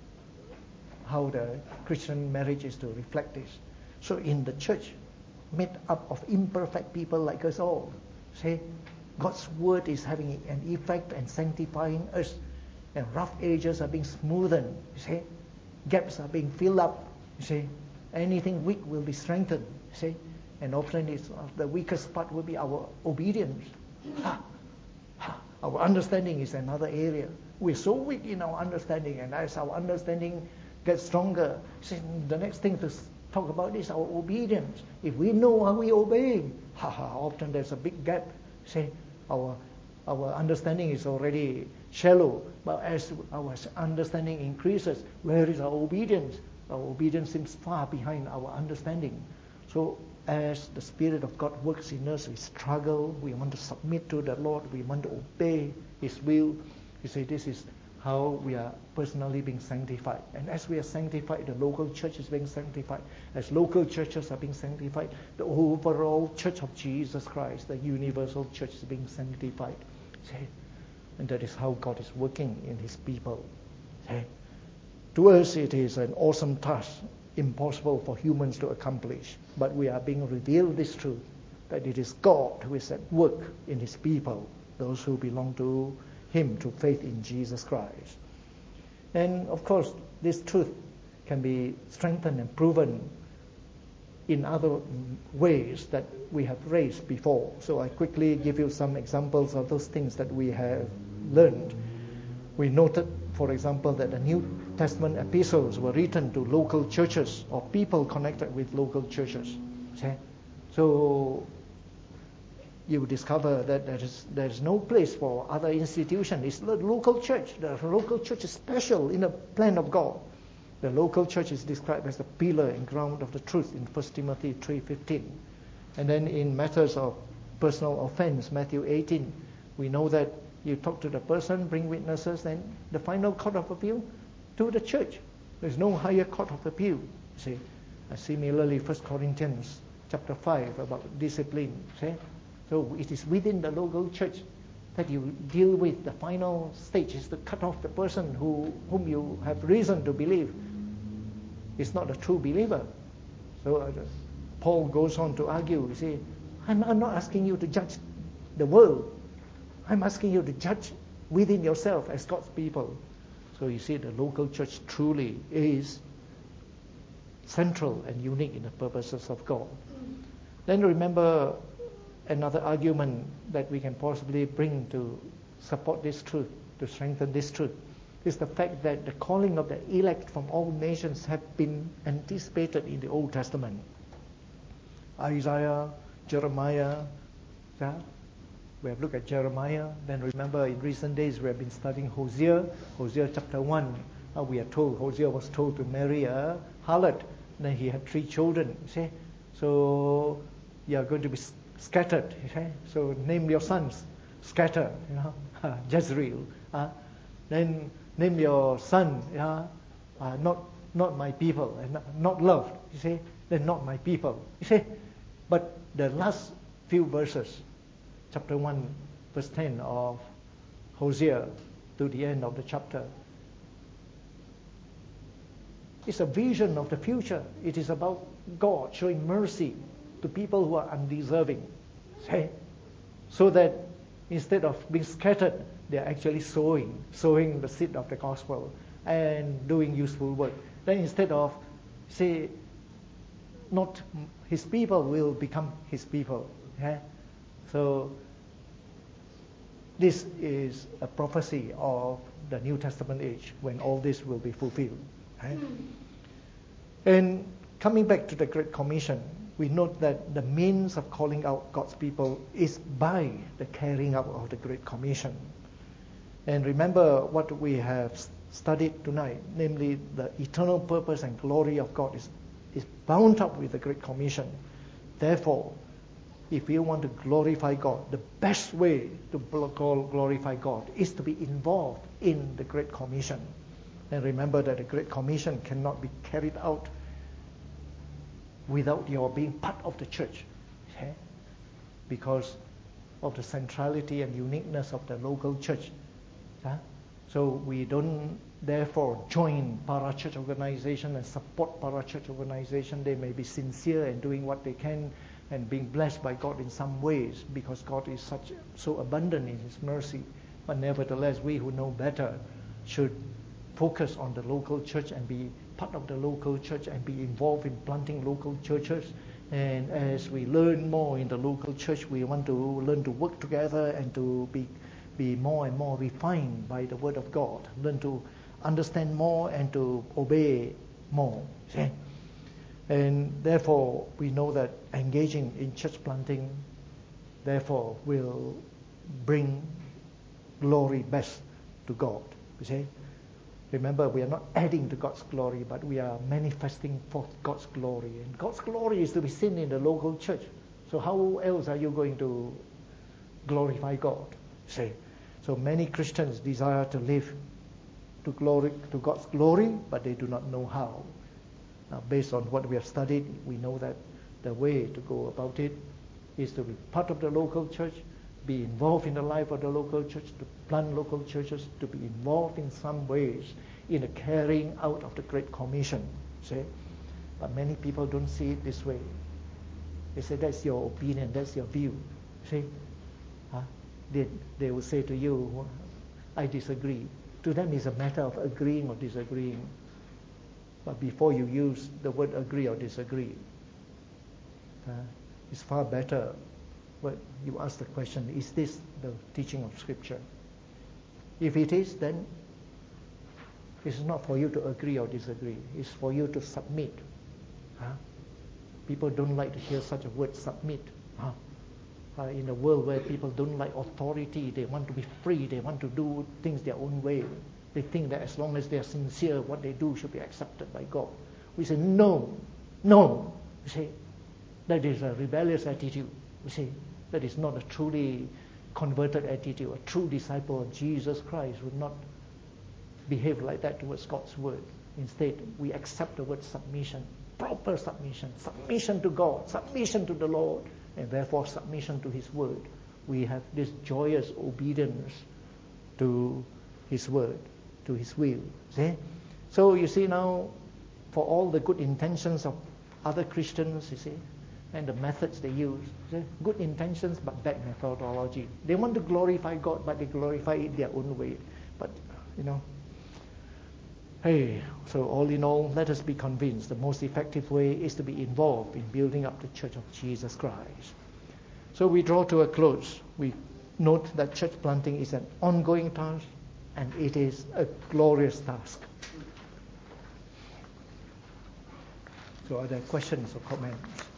Speaker 1: how the Christian marriage is to reflect this. So in the church, made up of imperfect people like us all, see, God's word is having an effect and sanctifying us, and rough edges are being smoothened, you see, gaps are being filled up, you see, anything weak will be strengthened, you see, and often it's, uh, the weakest part will be our obedience. Ha, ha. Our understanding is another area. We're so weak in our understanding, and as our understanding gets stronger, see, the next thing to talk about is our obedience. If we know how we obey, ha ha, often there's a big gap. See, our our understanding is already shallow, but as our understanding increases, where is our obedience? Our obedience seems far behind our understanding. So as the Spirit of God works in us, we struggle, we want to submit to the Lord, we want to obey His will. You see, this is how we are personally being sanctified. And as we are sanctified, the local church is being sanctified. As local churches are being sanctified, the overall church of Jesus Christ, the universal church, is being sanctified. See? And that is how God is working in His people. See? To us, it is an awesome task, impossible for humans to accomplish. But we are being revealed this truth, that it is God who is at work in His people, those who belong to Him through faith in Jesus Christ. And of course, this truth can be strengthened and proven in other ways that we have raised before. So I quickly give you some examples of those things that we have learned. We noted, for example, that the New Testament epistles were written to local churches or people connected with local churches. Okay? So you discover that there is there is no place for other institutions. It's the local church. The local church is special in the plan of God. The local church is described as the pillar and ground of the truth in First Timothy three fifteen. And then in matters of personal offense, Matthew eighteen, we know that you talk to the person, bring witnesses, then the final court of appeal to the church. There's no higher court of appeal. You see, uh, similarly, First Corinthians chapter five about discipline. See, so it is within the local church that you deal with. The final stage is to cut off the person who whom you have reason to believe is not a true believer. So uh, Paul goes on to argue. You see, I'm, I'm not asking you to judge the world. I'm asking you to judge within yourself as God's people. So you see, the local church truly is central and unique in the purposes of God. Then remember another argument that we can possibly bring to support this truth, to strengthen this truth, is the fact that the calling of the elect from all nations have been anticipated in the Old Testament. Isaiah, Jeremiah, yeah? We have looked at Jeremiah. Then remember, in recent days we have been studying Hosea. Hosea chapter one. Uh, we are told Hosea was told to marry a harlot. Then he had three children. You see, so you are going to be scattered. You see? So name your sons. Scatter. You know, Jezreel. Uh, then name your son. Uh, uh, not not my people. And not, not loved. You see, then not my people. You see, but the last few verses. Chapter one, verse ten of Hosea to the end of the chapter. It's a vision of the future. It is about God showing mercy to people who are undeserving. Okay? So that instead of being scattered, they are actually sowing, sowing the seed of the gospel and doing useful work. Then instead of, say, not his people will become his people. Okay? So this is a prophecy of the New Testament age when all this will be fulfilled. Right? And coming back to the Great Commission, we note that the means of calling out God's people is by the carrying out of the Great Commission. And remember what we have studied tonight, namely the eternal purpose and glory of God is, is bound up with the Great Commission. Therefore, if you want to glorify God, the best way to glorify God is to be involved in the Great Commission. And remember that the Great Commission cannot be carried out without your being part of the church. Okay? Because of the centrality and uniqueness of the local church. Huh? So we don't therefore join para-church organization and support para-church organization. They may be sincere in doing what they can and being blessed by God in some ways because God is such so abundant in His mercy. But nevertheless, we who know better should focus on the local church and be part of the local church and be involved in planting local churches. And as we learn more in the local church, we want to learn to work together and to be be more and more refined by the Word of God. Learn to understand more and to obey more. See? And therefore, we know that engaging in church planting, therefore, will bring glory best to God. You see? Remember, we are not adding to God's glory, but we are manifesting forth God's glory. And God's glory is to be seen in the local church. So how else are you going to glorify God? See? So many Christians desire to live to glory to God's glory, but they do not know how. Now, based on what we have studied, we know that the way to go about it is to be part of the local church, be involved in the life of the local church, to plant local churches, to be involved in some ways in the carrying out of the Great Commission. See? But many people don't see it this way. They say, that's your opinion, that's your view. See? Huh? They, they will say to you, I disagree. To them, it's a matter of agreeing or disagreeing. But before you use the word agree or disagree, uh, it's far better when you ask the question, is this the teaching of Scripture? If it is, then it's not for you to agree or disagree. It's for you to submit. Huh? People don't like to hear such a word, submit. Huh? Uh, in a world where people don't like authority, they want to be free, they want to do things their own way. They think that as long as they are sincere, what they do should be accepted by God. We say, no, no. You see, that is a rebellious attitude. You see, that is not a truly converted attitude. A true disciple of Jesus Christ would not behave like that towards God's word.
Speaker 2: Instead, we accept the word submission, proper submission, submission to God, submission to the Lord, and therefore submission to His word. We have this joyous obedience to His word, to His will. See? So you see now, for all the good intentions of other Christians, you see, and the methods they use, see? Good intentions but bad methodology. They want to glorify God, but they glorify it their own way. But, you know, hey, so all in all, let us be convinced the most effective way is to be involved in building up the Church of Jesus Christ. So we draw to a close. We note that church planting is an ongoing task, and it is a glorious task. So are there questions or comments?